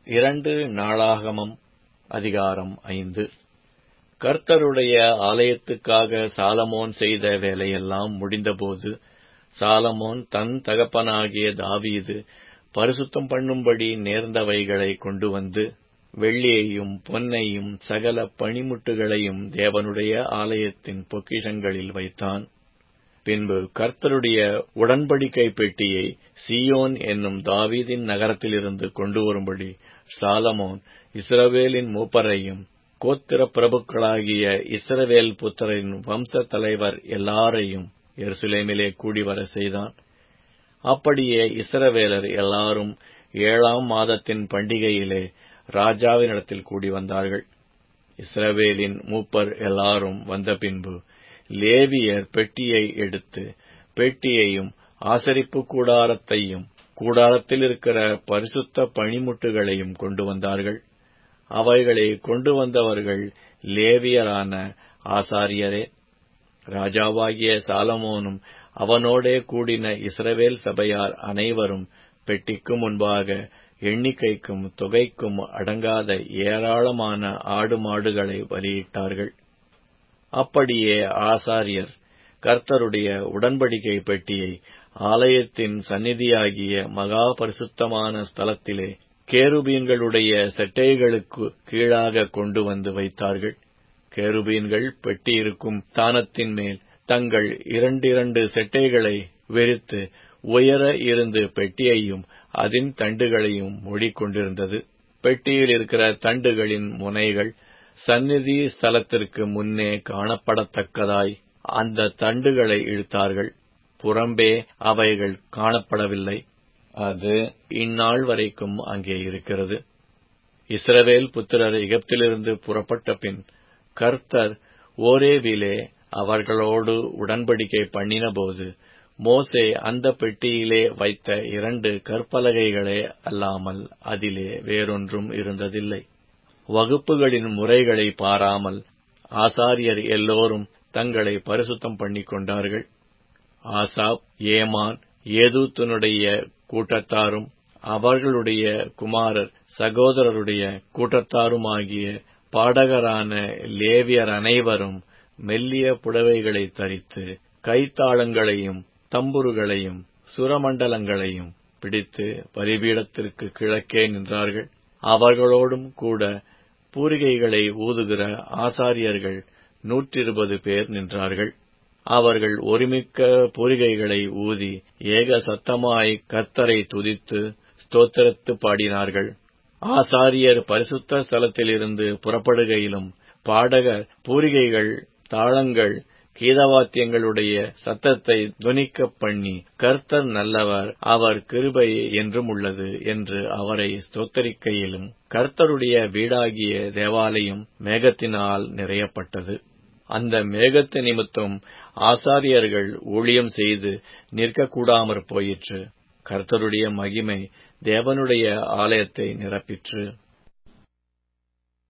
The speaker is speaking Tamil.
2 நாளாகமம் அதிகாரம் 5. கர்த்தருடைய ஆலயத்துக்காக சாலமோன் செய்த வேலையெல்லாம் முடிந்தபோது, சாலமோன் தன் தகப்பனாகிய தாவீது பரிசுத்தம் பண்ணும்படி நேர்ந்தவைகளை கொண்டு வந்து, வெள்ளியையும் பொன்னையும் சகல பணிமுட்டுகளையும் தேவனுடைய ஆலயத்தின் பொக்கிஷங்களில் வைத்தான். பின்பு கர்த்தருடைய உடன்படிக்கை பெட்டியை சீயோன் என்னும் தாவீதின் நகரத்திலிருந்து கொண்டு வரும்படி சாலமோன் இஸ்ரவேலின் மூப்பரையும் கோத்திர பிரபுக்களாகிய இஸ்ரவேல் புத்திரரின் வம்ச தலைவர் எல்லாரையும் எருசலேமிலே கூடிவர செய்தான். அப்படியே இஸ்ரவேலர் எல்லாரும் 7ஆம் மாதத்தின் பண்டிகையிலே ராஜாவினிடத்தில் கூடி வந்தார்கள். இஸ்ரவேலின் மூப்பர் எல்லாரும் வந்த பின்பு லேவியர் பெட்டியை எடுத்து, பெட்டியையும் ஆசரிப்பு கூடாரத்தையும் கூடாரத்தில் இருக்கிற பரிசுத்த பணிமுட்டுகளையும் கொண்டு வந்தார்கள். அவைகளை கொண்டு வந்தவர்கள் லேவியரான ஆசாரியரே. ராஜாவாகிய சாலமோனும் அவனோடே கூடின இஸ்ரவேல் சபையார் அனைவரும் பெட்டிக்கு முன்பாக எண்ணிக்கைக்கும் தொகைக்கும் அடங்காத ஏராளமான ஆடு மாடுகளை பலியிட்டார்கள். அப்படியே ஆசாரியர் கர்த்தருடைய உடன்படிக்கை பெட்டியை ஆலயத்தின் சந்நிதியாகிய மகா பரிசுத்தமான ஸ்தலத்திலே கேருபீன்களுடைய செட்டைகளுக்கு கீழாக கொண்டு வந்து வைத்தார்கள். கேருபீன்கள் பெட்டி இருக்கும் ஸ்தானத்தின் மேல் தங்கள் 2 செட்டைகளை விரித்து உயர இருந்து பெட்டியையும் அதன் தண்டுகளையும் மூடிக்கொண்டிருந்தது. பெட்டியில் இருக்கிற தண்டுகளின் முனைகள் சந்நிதி ஸ்தலத்திற்கு முன்னே காணப்படத்தக்கதாய் அந்த தண்டுகளை இழுத்தார்கள். புறம்பே அவைகள் காணப்படவில்லை. அது இந்நாள் வரைக்கும் அங்கே இருக்கிறது. இஸ்ரவேல் புத்திரர் எகிப்திலிருந்து புறப்பட்ட பின் கர்த்தர் ஓரேவிலே அவர்களோடு உடன்படிக்கை பண்ணினபோது, மோசே அந்த பெட்டியிலே வைத்த 2 கற்பலகைகளே அல்லாமல் அதிலே வேறொன்றும் இருந்ததில்லை. வகுப்புகளின் முறைகளை பாராமல் ஆசாரியர் எல்லோரும் தங்களை பரிசுத்தம் பண்ணிக் கொண்டார்கள். ஆசாப், ஏமான், ஏதூத்துனுடைய கூட்டத்தாரும் அவர்களுடைய குமாரர் சகோதரருடைய கூட்டத்தாருமாகிய பாடகரான லேவியர் அனைவரும் மெல்லிய புடவைகளை தரித்து கைத்தாளங்களையும் தம்புருகளையும் சுரமண்டலங்களையும் பிடித்து பலிபீடத்திற்கு கிழக்கே நின்றார்கள். அவர்களோடும் கூட பூரிகைகளை ஊதுகிற ஆசாரியர்கள் 120 பேர் நின்றார்கள். அவர்கள் ஒருமிக்க பூரிகைகளை ஊதி ஏக சத்தமாய் கர்த்தரை துதித்து ஸ்தோத்திரத்து பாடினார்கள். ஆசாரியர் பரிசுத்த ஸ்தலத்திலிருந்து புறப்படுகையிலும் பாடகர் பூரிகைகள், தாளங்கள், கீதவாத்தியங்களுடைய சத்தத்தை துணிக்கப் பண்ணி, கர்த்தர் நல்லவர், அவர் கிருபை என்றும் உள்ளது என்று அவரை ஸ்தோத்தரிக்கையிலும் கர்த்தருடைய வீடாகிய தேவாலயம் மேகத்தினால் நிறையப்பட்டது. அந்த மேகத்து நிமித்தம் ஆசாரியர்கள் ஊழியம் செய்து நிற்கக்கூடாமற் போயிற்று. கர்த்தருடைய மகிமை தேவனுடைய ஆலயத்தை நிரப்பிற்று.